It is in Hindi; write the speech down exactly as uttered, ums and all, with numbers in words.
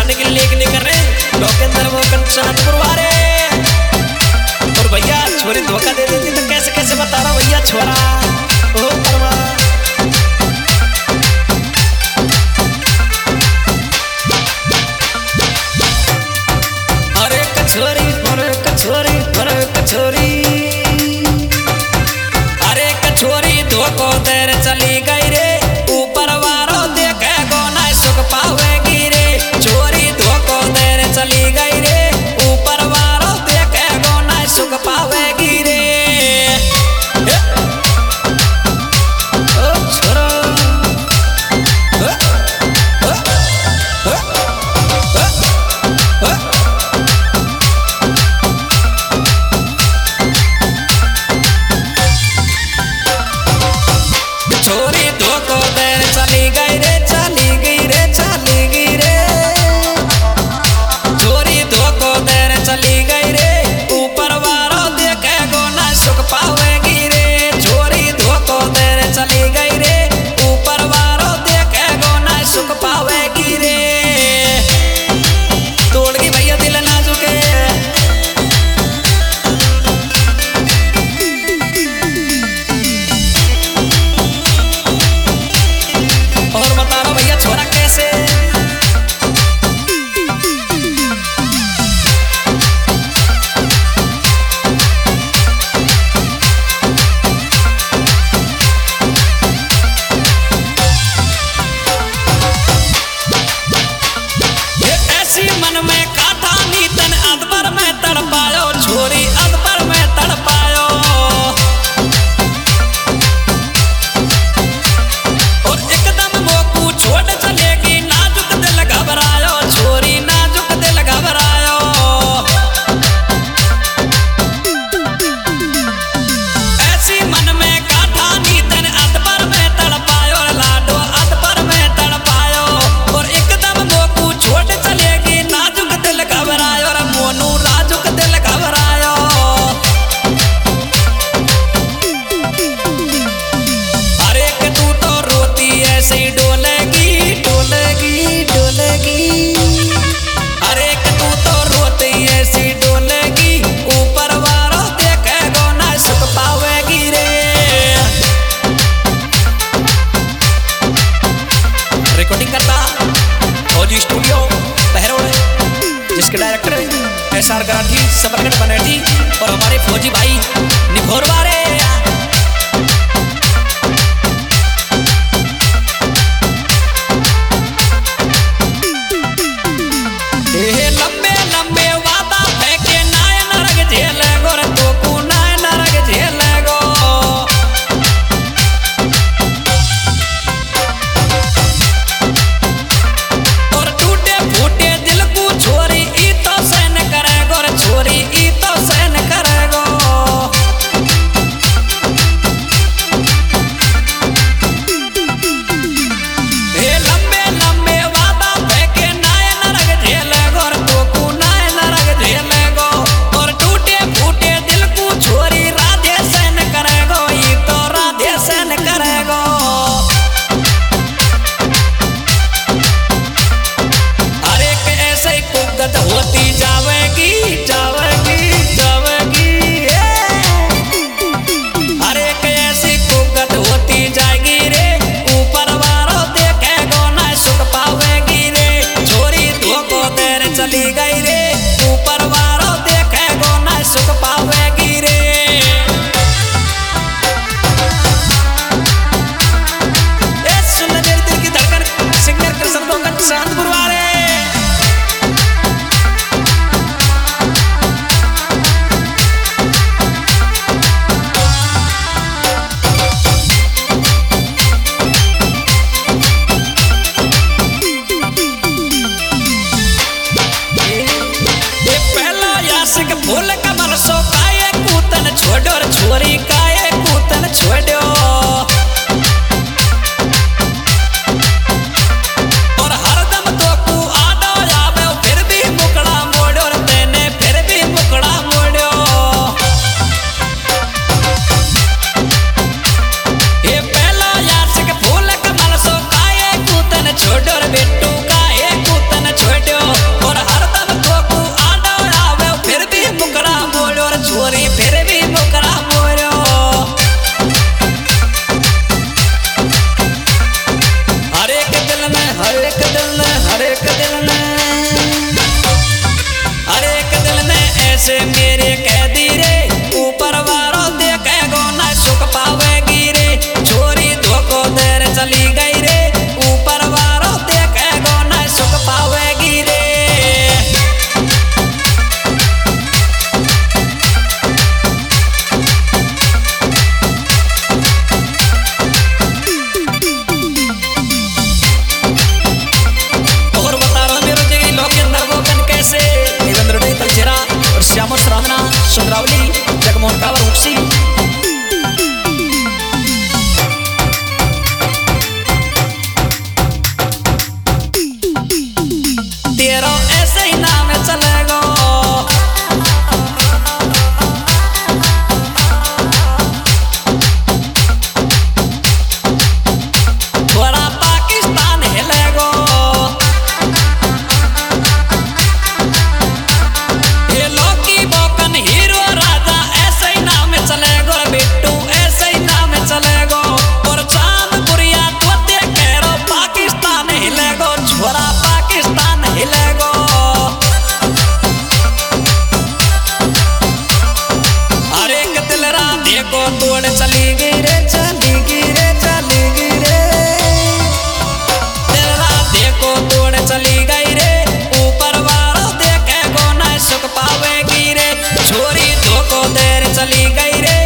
दिखाने के लिए लेके कर रहे लोकेंद्र वो कंचनपुर वाले। और भैया छोरी धोखा दे देती तो कैसे कैसे बता रहा भैया छोरा ओ परवा। अरे कछोरी अरे कछोरी अरे कछोरी अरे कछोरी धोखो देर चली गई रे ऊपर वारो देखे गो ना सुख पावेगी रे। छोरी धोखो देर चली गई रे ऊपर वारो देखे गो ना सुख पावेगी रे। ओ छोरा छोरी धोखो देर चली गई रे चली गई रे चली गई रे। छोरी धोखो देर चली गई रे ऊपर वारो देखे गो ना सुख पावेगी रे। छोरी धोखो देर चली गई रे ऊपर वारो देखे गो ना सुख पावेगी रे। तोड़ गई भैया दिल नाजुक और बता रहा भैया छोरा कैसे। ये ऐसी मन में काटा नी तन अदबर में तड़पायो छोरी अदबर में तड़पायो। और एकदम मोकू छोड़ चलेगी नाजुक दिल घबरायो छोरी नाजुक दिल घबरायो। ऐसी मन में काटा नी तन अदबर में तड़पायो लाडो अदबर में तड़पायो। और एकदम मोकू छोड़ चलेगी नाजुक दिल घबरायो और मोनू नाजुक दिल घबरायो। अरे के तू तो रोती ऐसे ही डोलेगी डोलेगी डोलेगी। अरे के तू तो रोती ऐसी डोलेगी ऊपर वारो देखे गो ना सुख पावेगी रे। रिकॉर्डिंग करता फौजी स्टूडियो बहरोड जिसके director S R Garathi Sabargarh Banerjee और हमारे फौजी भाई निघोरवारे। ए लंबे लंबे वादा फेंके नाय नरक झेले गो रे तो को नाय नरक झेले गो। और टूटे फूटे दिल को छोरी ई तो सहन करे गो रे छोरी ई तो सहन करे गो। ए लंबे लंबे वादा फेंके नाय नरक झेले गो रे तो को नाय नरक झेले गो। और टूटे फूटे दिल को छोरी राधे सहन करे गो ई तो राधे सहन करे गो। अरे के ऐसे ही कुगत होती जावेगी जावेगी जावेगी अरे के ऐसी कुगत होती जाएगी रे ऊपर वारो देखे गो ना सुख पावेगी रे। छोरी धोखो देर चली गई रे ऊपर वारो देखे गो ना सुख पावेगी रे। ए सुन मेरे दिल की धड़कन सिंगर कृष्ण लोकन चांदपुर वाले। ये पहला यासिक फूल कमर सो काये कूतन छोड़ो रे छोरी काये कूतन छोड़ो। और हरदम तो कू आडो आवे फिर भी मुकड़ा मोड़ो रे तेने फिर भी मुकड़ा मोड़ो। ये पहला यासिक फूल कमर सो काये कूतन छोड़ो रे बिट्टू काये कूतन छोड़ो। को देर चली गई रे